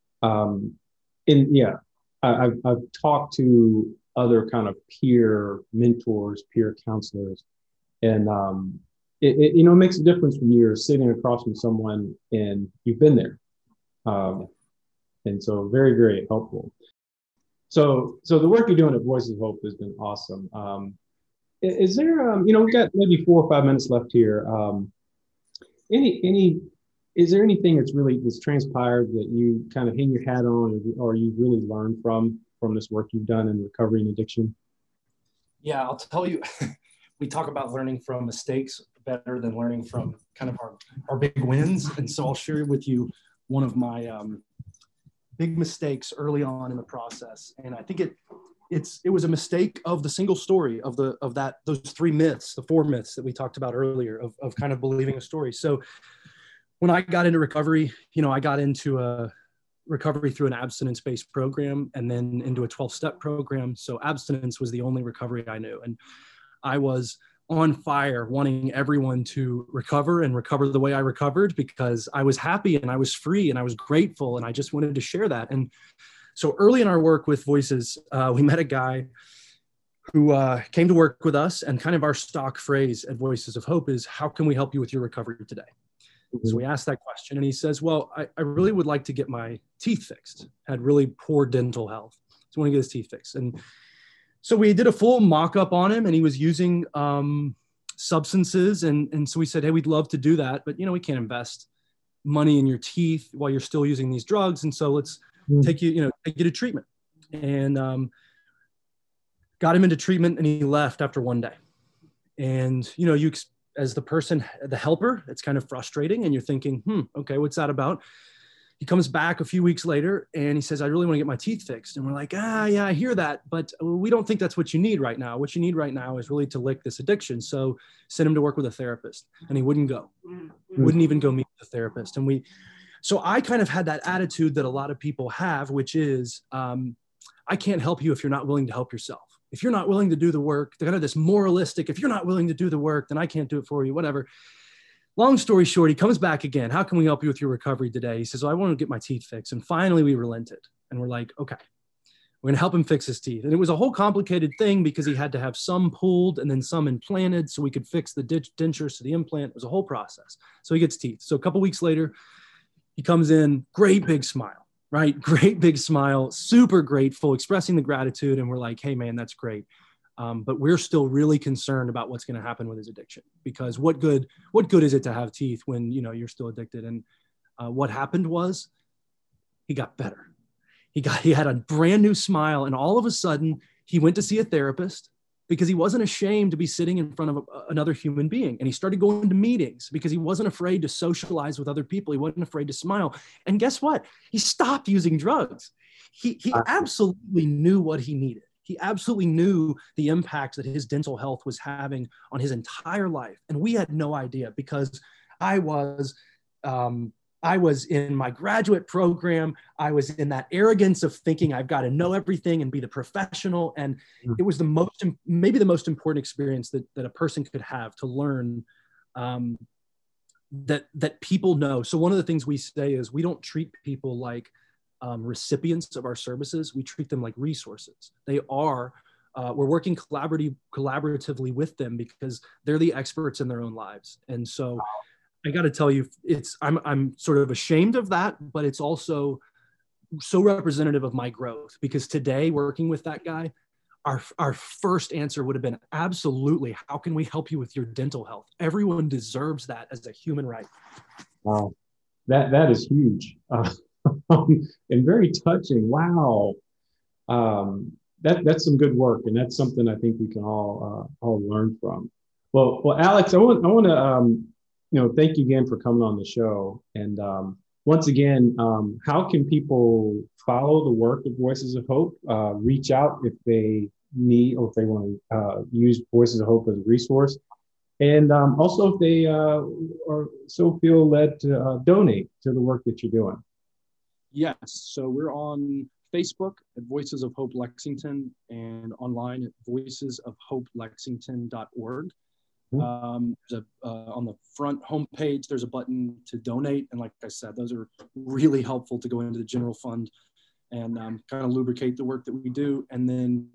I've talked to other kind of peer mentors, peer counselors, and it makes a difference when you're sitting across from someone and you've been there, and so very, very helpful. So the work you're doing at Voices of Hope has been awesome. Is there, we've got maybe 4 or 5 minutes left here. Is there anything that's transpired that you kind of hang your hat on, or you really learned from this work you've done in recovery and addiction? Yeah, I'll tell you, we talk about learning from mistakes better than learning from kind of our big wins. And so I'll share with you one of my big mistakes early on in the process. And I think it was a mistake of the single story of those 3 myths, the 4 myths that we talked about earlier of kind of believing a story. So when I got into recovery, I got into a recovery through an abstinence-based program and then into a 12-step program. So abstinence was the only recovery I knew. And I was on fire wanting everyone to recover and recover the way I recovered, because I was happy and I was free and I was grateful and I just wanted to share that. And so early in our work with Voices, we met a guy who came to work with us, and kind of our stock phrase at Voices of Hope is, how can we help you with your recovery today? Mm-hmm. So we asked that question and he says, well, I really would like to get my teeth fixed. Had really poor dental health. So I want to get his teeth fixed. And so we did a full mock-up on him, and he was using substances. And so we said, hey, we'd love to do that, but we can't invest money in your teeth while you're still using these drugs. And so let's take you to treatment. And got him into treatment, and he left after 1 day. And, you as the person, the helper, it's kind of frustrating, and you're thinking, okay, what's that about? He comes back a few weeks later and he says, I really want to get my teeth fixed. And we're like, yeah, I hear that, but we don't think that's what you need right now. What you need right now is really to lick this addiction. So send him to work with a therapist. And he wouldn't go, wouldn't even go meet with a therapist. So I kind of had that attitude that a lot of people have, which is, I can't help you if you're not willing to help yourself. If you're not willing to do the work, kind of this moralistic, if you're not willing to do the work, then I can't do it for you, whatever. Long story short, he comes back again. How can we help you with your recovery today? He says, I want to get my teeth fixed. And finally we relented, and we're like, okay, we're going to help him fix his teeth. And it was a whole complicated thing because he had to have some pulled and then some implanted so we could fix the dentures to the implant. It was a whole process. So he gets teeth. So a couple of weeks later, he comes in, great big smile, right? Great big smile, super grateful, expressing the gratitude. And we're like, hey man, that's great. But we're still really concerned about what's going to happen with his addiction, because what good is it to have teeth when, you're still addicted? And what happened was he got better. He had a brand new smile, and all of a sudden he went to see a therapist because he wasn't ashamed to be sitting in front of another human being. And he started going to meetings because he wasn't afraid to socialize with other people. He wasn't afraid to smile. And guess what? He stopped using drugs. He absolutely knew what he needed. He absolutely knew the impact that his dental health was having on his entire life. And we had no idea because I was in my graduate program. I was in that arrogance of thinking I've got to know everything and be the professional. And it was maybe the most important experience that a person could have, to learn that people know. So one of the things we say is we don't treat people like recipients of our services. We treat them like resources. They are, we're working collaboratively with them because they're the experts in their own lives. And so I got to tell you, I'm sort of ashamed of that, but it's also so representative of my growth, because today, working with that guy, our first answer would have been absolutely. How can we help you with your dental health? Everyone deserves that as a human right. Wow, that is huge and very touching. Wow, that's some good work, and that's something I think we can all learn from. Well, Alex, I want to thank you again for coming on the show. And once again, how can people follow the work of Voices of Hope? Reach out if they need, or if they want to use Voices of Hope as a resource. And also if they feel led to donate to the work that you're doing. Yes. So we're on Facebook at Voices of Hope Lexington, and online at voicesofhopelexington.org. On the front homepage, there's a button to donate. And like I said, those are really helpful to go into the general fund and kind of lubricate the work that we do. And then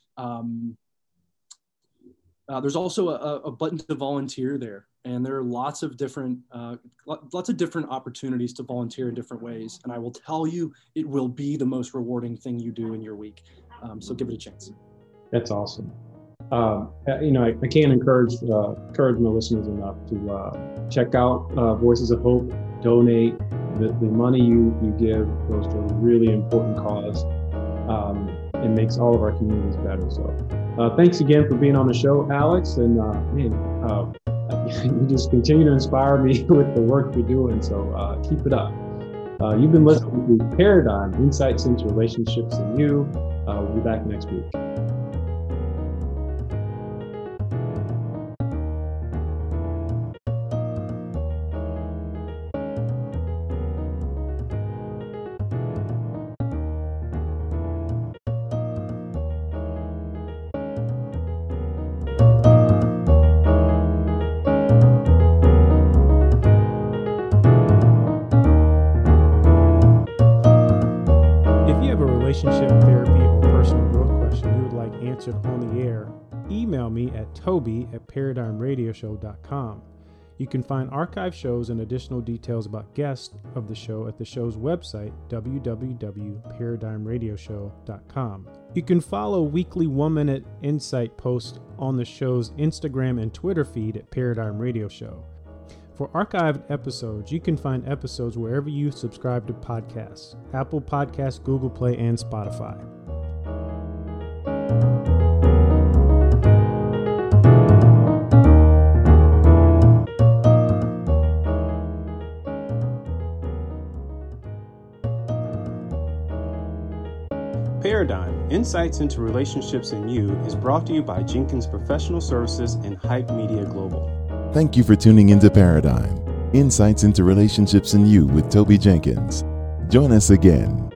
there's also a button to volunteer there. And there are lots of different opportunities to volunteer in different ways. And I will tell you, it will be the most rewarding thing you do in your week. So give it a chance. That's awesome. I can't encourage my listeners enough to check out Voices of Hope, donate. The money you give goes to a really important cause. It makes all of our communities better. So thanks again for being on the show, Alex. And you just continue to inspire me with the work you're doing. So keep it up. You've been listening to Paradigm, Insights into Relationships and You. We'll be back next week. Relationship therapy or personal growth question you would like answered on the air, email me at toby@paradigmradioshow.com. You can find archive shows and additional details about guests of the show at the show's website, www.paradigmradioshow.com. You can follow weekly 1-minute insight posts on the show's Instagram and Twitter feed at Paradigm Radio Show. For archived episodes, you can find episodes wherever you subscribe to podcasts: Apple Podcasts, Google Play, and Spotify. Paradigm, Insights into Relationships and You is brought to you by Jenkins Professional Services and Hype Media Global. Thank you for tuning into Paradigm, Insights into Relationships and You with Toby Jenkins. Join us again.